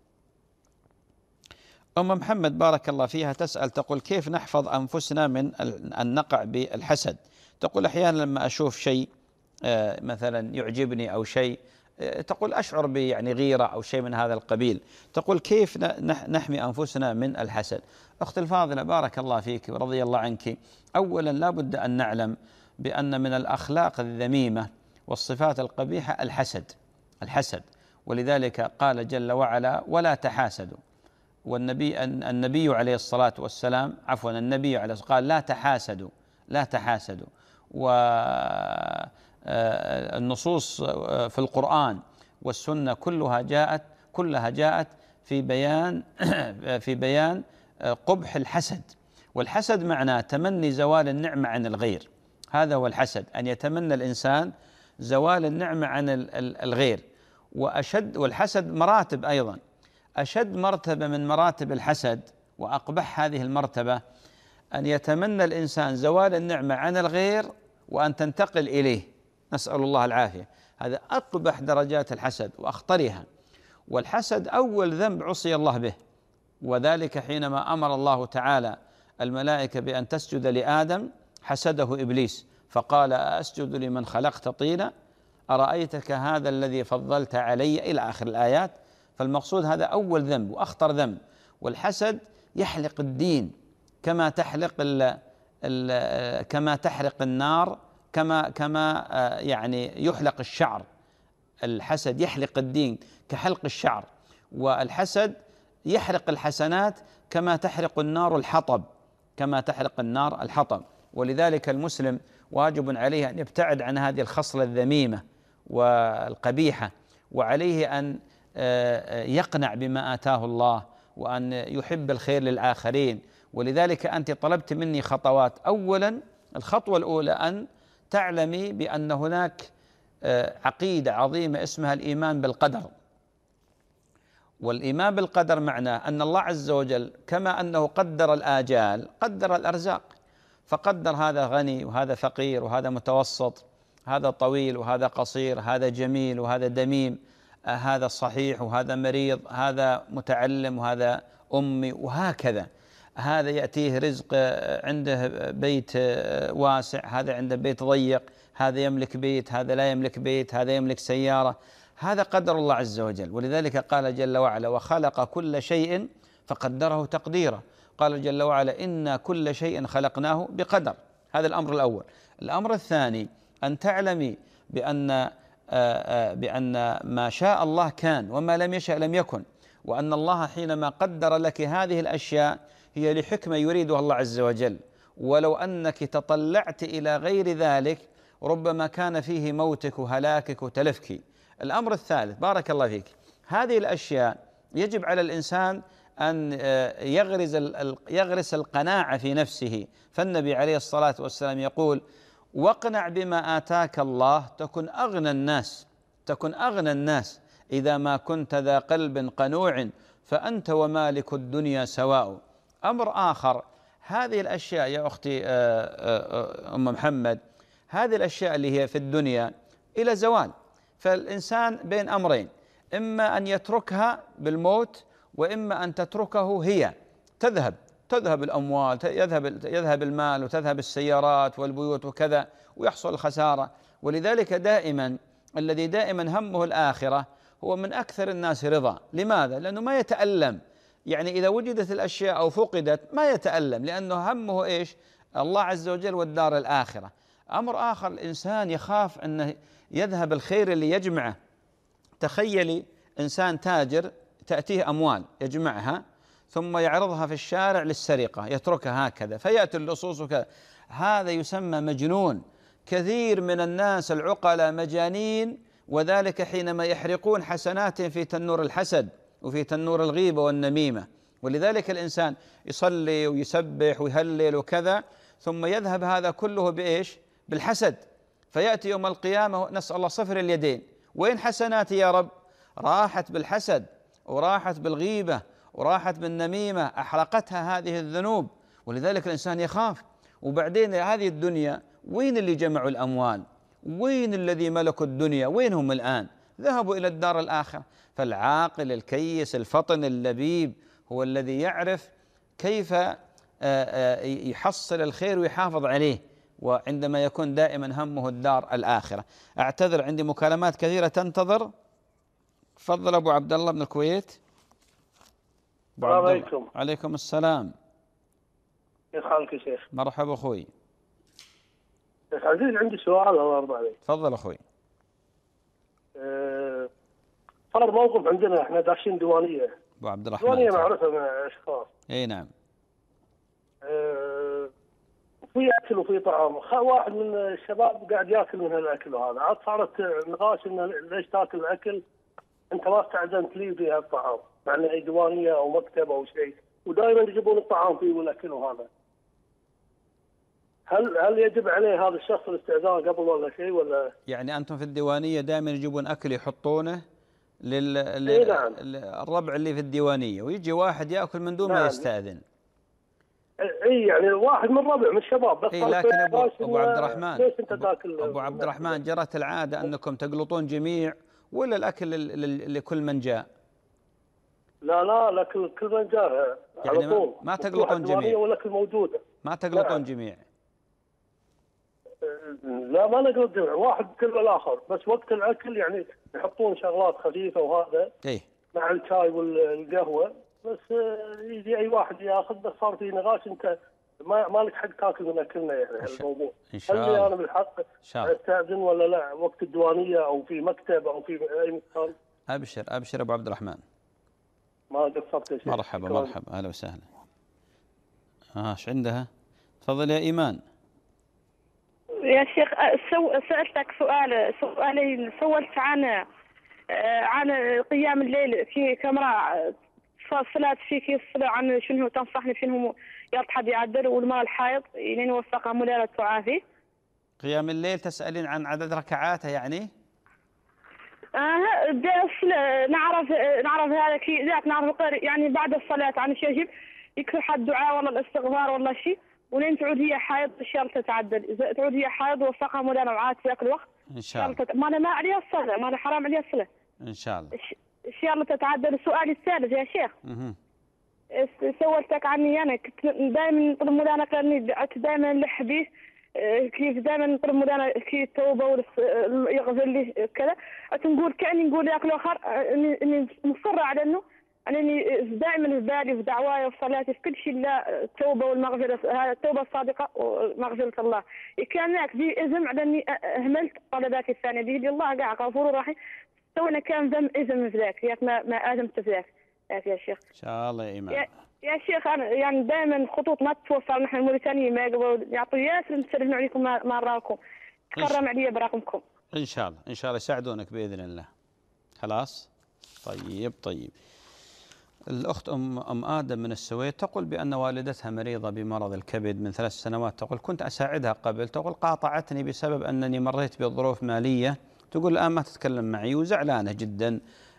Speaker 2: أم محمد بارك الله فيها تسأل تقول: كيف نحفظ أنفسنا من أن نقع بالحسد؟ تقول: أحيانا لما أشوف شيء مثلا يعجبني أو شيء تقول أشعر ب يعني غيرة أو شيء من هذا القبيل. تقول: كيف نحمي أنفسنا من الحسد؟ أخت الفاضلة بارك الله فيك ورضي الله عنك، أولا لا بد أن نعلم بأن من الأخلاق الذميمة والصفات القبيحة الحسد الحسد ولذلك قال جل وعلا: ولا تحاسدوا. والنبي النبي عليه الصلاة والسلام عفوا النبي عليه الصلاة قال: لا تحاسدوا لا تحاسدوا. والنصوص في القرآن والسنة كلها جاءت كلها جاءت في بيان في بيان قبح الحسد. والحسد معناه تمني زوال النعمة عن الغير، هذا هو الحسد، أن يتمنى الإنسان زوال النعمة عن الغير. وأشد والحسد مراتب أيضا، أشد مرتبة من مراتب الحسد وأقبح هذه المرتبة أن يتمنى الإنسان زوال النعمة عن الغير وأن تنتقل إليه، نسأل الله العافية. هذا أقبح درجات الحسد وأخطرها. والحسد أول ذنب عصي الله به، وذلك حينما أمر الله تعالى الملائكة بأن تسجد لآدم حسده إبليس فقال: أسجد لمن خلقت طينا أرأيتك هذا الذي فضلت علي، إلى آخر الآيات. فالمقصود هذا أول ذنب وأخطر ذنب. والحسد يحلق الدين كما تحلق ال ال كما تحرق النار كما كما يعني يحلق الشعر. الحسد يحلق الدين كحلق الشعر، والحسد يحرق الحسنات كما تحرق النار الحطب كما تحرق النار الحطب. ولذلك المسلم واجب عليه أن يبتعد عن هذه الخصلة الذميمة والقبيحة، وعليه أن يقنع بما آتاه الله وأن يحب الخير للآخرين. ولذلك أنت طلبت مني خطوات. أولا الخطوة الأولى أن تعلمي بأن هناك عقيدة عظيمة اسمها الإيمان بالقدر. والإيمان بالقدر معناه أن الله عز وجل كما أنه قدر الآجال قدر الأرزاق، فقدر هذا غني وهذا فقير وهذا متوسط، هذا طويل وهذا قصير، هذا جميل وهذا دميم، هذا صحيح وهذا مريض، هذا متعلم وهذا أمي، وهكذا. هذا يأتيه رزق عنده بيت واسع، هذا عنده بيت ضيق، هذا يملك بيت، هذا لا يملك بيت، هذا يملك سيارة. هذا قدر الله عز وجل. ولذلك قال جل وعلا: وخلق كل شيء فقدره تقديرا. قال جل وعلا: إنا كل شيء خلقناه بقدر. هذا الأمر الأول. الأمر الثاني أن تعلمي بأن بأن ما شاء الله كان وما لم يشأ لم يكن، وأن الله حينما قدر لك هذه الأشياء هي لحكمة يريدها الله عز وجل. ولو أنك تطلعت إلى غير ذلك ربما كان فيه موتك وهلاكك وتلفك. الأمر الثالث بارك الله فيك، هذه الأشياء يجب على الإنسان أن يغرس يغرس القناعة في نفسه. فالنبي عليه الصلاة والسلام يقول: واقنع بما آتاك الله تكن أغنى الناس تكن أغنى الناس إذا ما كنت ذا قلب قنوع فأنت ومالك الدنيا سواء. أمر آخر، هذه الأشياء يا أختي أم محمد، هذه الأشياء اللي هي في الدنيا إلى زوال، فالإنسان بين أمرين، إما أن يتركها بالموت وإما أن تتركه هي، تذهب تذهب الأموال، يذهب يذهب المال وتذهب السيارات والبيوت وكذا ويحصل الخسارة. ولذلك دائما الذي دائما همه الآخرة هو من أكثر الناس رضا. لماذا؟ لأنه ما يتألم، يعني إذا وجدت الأشياء أو فقدت ما يتألم، لأنه همه إيش؟ الله عز وجل والدار الآخرة. أمر آخر، الإنسان يخاف أنه يذهب الخير اللي يجمعه. تخيلي إنسان تاجر تأتيه أموال يجمعها ثم يعرضها في الشارع للسرقة، يتركها هكذا فيأتي اللصوص وكذا، هذا يسمى مجنون. كثير من الناس العقلاء مجانين، وذلك حينما يحرقون حسناتهم في تنور الحسد وفي تنور الغيبة والنميمة. ولذلك الإنسان يصلي ويسبح ويهلل وكذا، ثم يذهب هذا كله بإيش؟ بالحسد، فيأتي يوم القيامة نسأل الله صفر اليدين، وين حسناتي يا رب؟ راحت بالحسد وراحت بالغيبة وراحت بالنميمة، أحرقتها هذه الذنوب. ولذلك الإنسان يخاف. وبعدين هذه الدنيا وين اللي جمعوا الأموال؟ وين الذي ملكوا الدنيا؟ وين هم الآن؟ ذهبوا إلى الدار الآخرة. فالعاقل الكيس الفطن اللبيب هو الذي يعرف كيف يحصل الخير ويحافظ عليه، وعندما يكون دائما همه الدار الآخرة. أعتذر عندي مكالمات كثيرة تنتظر. تفضل أبو عبد الله من الكويت.
Speaker 7: السلام عليكم.
Speaker 2: عليكم السلام.
Speaker 7: كيف حالك يا شيخ؟
Speaker 2: مرحبا أخوي.
Speaker 7: شيخ عزيز عندي سؤال الله يرضى عليك.
Speaker 2: تفضل أخوي.
Speaker 7: أه صار موقف عندنا احنا داشين ديوانية.
Speaker 2: أبو عبد الرحمن.
Speaker 7: ديوانية معروفة مع أشخاص.
Speaker 2: أي نعم.
Speaker 7: أه في أكل وفي طعام، واحد من الشباب قاعد ياكل من هالأكل وهذا، عاد صارت نقاش إنه ليش تاكل الأكل؟ أنت ما استأذنت لي في هالطعام، مع إنه أي ديوانية أو مكتب أو شيء، ودائما يجيبون الطعام فيه والأكل وهذا. هل هل يجب عليه هذا الشخص الاستئذان قبل ولا شيء ولا؟
Speaker 2: يعني أنتم في الديوانية دائما يجيبون أكل يحطونه لل
Speaker 7: إيه نعم.
Speaker 2: الربع اللي في الديوانية، ويجي واحد يأكل من دون
Speaker 7: نعم.
Speaker 2: ما يستأذن.
Speaker 7: اي يعني واحد من ربع من الشباب بس.
Speaker 2: اي لكن ابو, أبو عبد الرحمن
Speaker 7: ليش انت تاكل؟
Speaker 2: ابو عبد الرحمن جرت العاده انكم تقلطون جميع ولا الاكل لكل من جاء؟
Speaker 7: لا لا الاكل كل من جاء
Speaker 2: يعني
Speaker 7: على طول.
Speaker 2: ما تقلطون جميع
Speaker 7: والاكل موجود.
Speaker 2: ما تقلطون جميع.
Speaker 7: لا ما نقلط جميع، واحد كل الاخر، بس وقت الاكل يعني يحطون شغلات خفيفه وهذا
Speaker 2: ايه
Speaker 7: مع الشاي والقهوه، بس يجي اي واحد ياخذ. بس صار في نقاش انت ما ما لك حق تاكل من اكلنا يعني الموضوع.
Speaker 2: ان شاء الله.
Speaker 7: هل انا بالحق استاذن ولا لا وقت الديوانيه او في مكتب او في اي مكان؟
Speaker 2: ابشر ابشر ابو عبد الرحمن.
Speaker 7: ما قصرت يا شيخ.
Speaker 2: مرحبا مرحبا اهلا وسهلا. ها ايش عندها؟ تفضل يا ايمان.
Speaker 3: يا شيخ سو سالتك سؤال سؤالين، سولت عن عن قيام الليل في كاميرا صلاة في كيف الصلاة، عن شنو تنصحني شنو يرتحب يعدل، والمرأة الحائض لين وفقها مولانا تعافي.
Speaker 2: قيام الليل تسألين عن عدد ركعاته يعني؟
Speaker 3: اه بس نعرف نعرف هذا كي ذات نعرف يعني بعد الصلاة عن شيء يجب يكفي الدعاء ولا الاستغفار ولا شيء، ولين تعود هي حائض ان شاء الله تتعدل. اذا تعود هي حائض وفقها مولانا وعاد في ذاك الوقت
Speaker 2: ان شاء الله.
Speaker 3: ما انا ما عليها الصلاة، ما انا حرام عليها الصلاة
Speaker 2: ان شاء الله.
Speaker 3: ان شاء الله تتعدل. السؤال الثالث يا شيخ.
Speaker 2: اها
Speaker 3: سولتك عني انا كنت دائما نطلب مولانا كاني دائما نلح به، كيف دائما نطلب مولانا كي التوبه ويغفر لي كذا. نقول كاني نقول ياك الاخر اني مصره على انه انني دائما في بالي في دعواي وفي صلاتي في كل شيء لا التوبه والمغفره، هذا التوبه الصادقه ومغفره الله. كان هناك دي ازم على اني اهملت طلباتي الثانيه دي الله قاع غفور رحيم. تو انا كان ذم اذن في ذاك ياك ما ما ادمت في ذاك يا شيخ.
Speaker 2: ان شاء الله يا ايمان.
Speaker 3: يا, يا شيخ انا يعني دائما الخطوط ما تتوفر، نحن الموريتانيين ما يقبلوا يعطوا ياسر نسلموا عليكم ما, ما نراكم. تكرم علي برقمكم.
Speaker 2: ان شاء الله ان شاء الله يساعدونك باذن الله. خلاص طيب طيب. الاخت ام ام ادم من السويد تقول بان والدتها مريضه بمرض الكبد من ثلاث سنوات، تقول كنت اساعدها قبل، تقول قاطعتني بسبب انني مريت بظروف ماليه، تقول الآن ما تتكلم معي وزعلانة جدا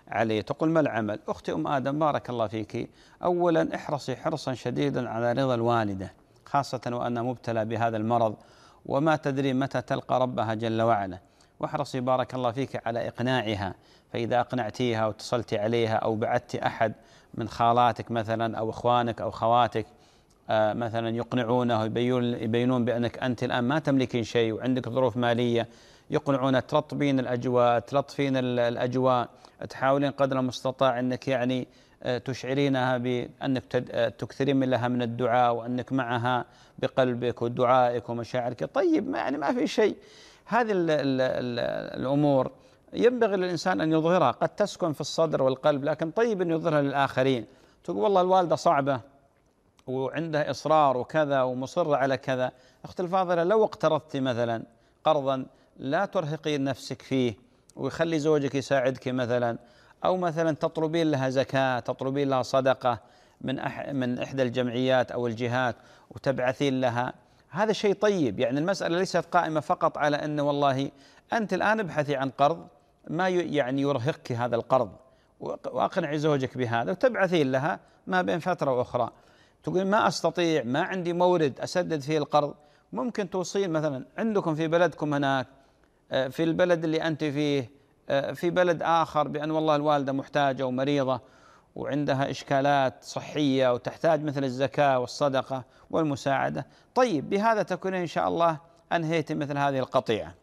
Speaker 2: عليه. تقول ما العمل؟ أختي أم آدم بارك الله فيك، أولا احرصي حرصا شديدا على رضا الوالدة، خاصة وأنا مبتلى بهذا المرض وما تدري متى تلقى ربها جل وعلا، واحرصي بارك الله فيك على إقناعها، فإذا أقنعتيها واتصلت عليها أو بعثت أحد من خالاتك مثلا أو إخوانك أو خواتك آه مثلا يقنعونه ويبينون بأنك أنت الآن ما تملكين شيء وعندك ظروف مالية، يقنعون، ترطبين الأجواء، تلطفين الأجواء، تحاولين قدر المستطاع أنك يعني تشعرينها بأنك تكثرين من لها من الدعاء وأنك معها بقلبك ودعائك ومشاعرك. طيب يعني ما في شيء. هذه ال ال ال الأمور ينبغي للإنسان أن يظهرها، قد تسكن في الصدر والقلب، لكن طيب أن يظهرها للآخرين. تقول والله الوالدة صعبة وعندها إصرار وكذا ومصرة على كذا. أختي الفاضلة، لو اقترضت مثلا قرضا لا ترهقين نفسك فيه ويخلي زوجك يساعدك مثلا، أو مثلا تطلبين لها زكاة، تطلبين لها صدقة من أح من إحدى الجمعيات أو الجهات وتبعثين لها، هذا شيء طيب. يعني المسألة ليست قائمة فقط على أن والله أنت الآن ابحثي عن قرض ما يعني يرهقك هذا القرض وأقنعي زوجك بهذا وتبعثين لها ما بين فترة وأخرى. تقول ما أستطيع، ما عندي مورد أسدد فيه القرض، ممكن توصين مثلا عندكم في بلدكم هناك، في البلد اللي أنت فيه، في بلد آخر، بأن والله الوالدة محتاجة ومريضة وعندها إشكالات صحية وتحتاج مثل الزكاة والصدقة والمساعدة. طيب بهذا تكون إن شاء الله أنهيت مثل هذه القطيعة.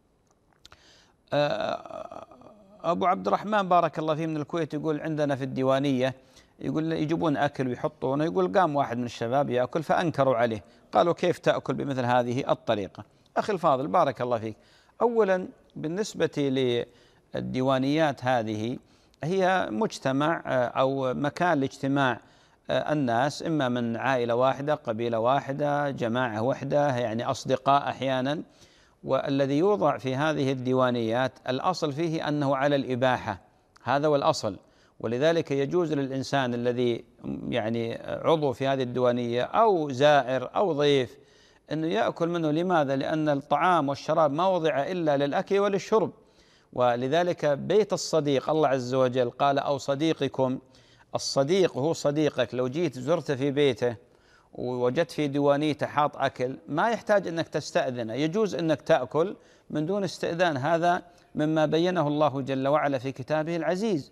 Speaker 2: أبو عبد الرحمن بارك الله فيه من الكويت يقول عندنا في الديوانية يقول يجيبون أكل ويحطونه، يقول قام واحد من الشباب يأكل فأنكروا عليه، قالوا كيف تأكل بمثل هذه الطريقة؟ أخي الفاضل بارك الله فيك، أولا بالنسبة للديوانيات هذه هي مجتمع أو مكان لاجتماع الناس، إما من عائلة واحدة، قبيلة واحدة، جماعة واحدة، يعني أصدقاء أحيانا. والذي يوضع في هذه الديوانيات الأصل فيه أنه على الإباحة، هذا هو الأصل. ولذلك يجوز للإنسان الذي يعني عضو في هذه الديوانية أو زائر أو ضيف أنه يأكل منه. لماذا؟ لأن الطعام والشراب ما وضع إلا للأكل وللشرب. ولذلك بيت الصديق الله عز وجل قال أو صديقكم، الصديق هو صديقك، لو جيت زرت في بيته ووجدت في ديوانيته حاط أكل ما يحتاج أنك تستأذنه، يجوز أنك تأكل من دون استئذان. هذا مما بينه الله جل وعلا في كتابه العزيز،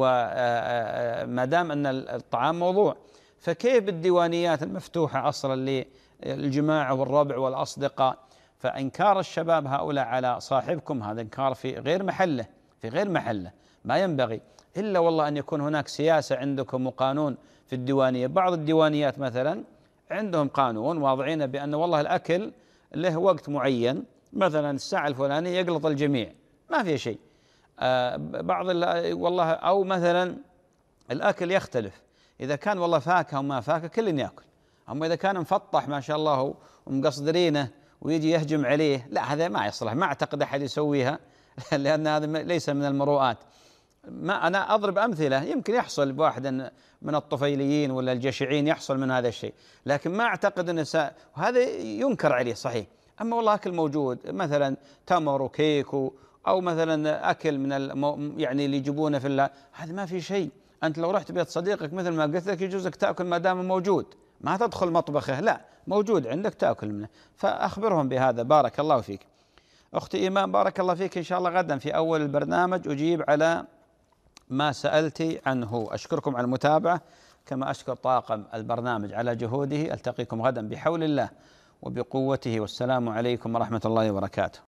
Speaker 2: وما دام أن الطعام موضوع، فكيف بالديوانيات المفتوحة أصلا للجماعة والربع والأصدقاء؟ فإنكار الشباب هؤلاء على صاحبكم هذا إنكار في غير محله، في غير محله، ما ينبغي إلا والله أن يكون هناك سياسة عندكم وقانون في الديوانية. بعض الديوانيات مثلا عندهم قانون واضعين بأن والله الأكل له وقت معين، مثلا الساعة الفلانية يقلط الجميع، ما في شيء. آه بعض والله أو مثلا الأكل يختلف، إذا كان والله فاكهة وما فاكهة كل يأكل، أما إذا كان مفطح ما شاء الله ومقصدرينه ويجي يهجم عليه، لا هذا ما يصلح، ما أعتقد أحد يسويها لأن هذا ليس من المروءات. ما أنا أضرب أمثلة، يمكن يحصل بواحد من الطفيليين ولا الجشعين يحصل من هذا الشيء، لكن ما أعتقد أن سا... هذا ينكر عليه صحيح. أما والله أكل موجود مثلا تمر وكيك أو مثلا أكل من الم... يعني اللي يجيبونه في الله، هذا ما في شيء. أنت لو رحت بيت صديقك مثل ما قلت لك يجوزك تأكل ما دام موجود، ما تدخل مطبخه، لا موجود عندك تأكل منه، فأخبرهم بهذا. بارك الله فيك. أختي إيمان بارك الله فيك، إن شاء الله غدا في أول البرنامج أجيب على ما سألتي عنه. أشكركم على المتابعة، كما أشكر طاقم البرنامج على جهوده. ألتقيكم غدا بحول الله وبقوته، والسلام عليكم ورحمة الله وبركاته.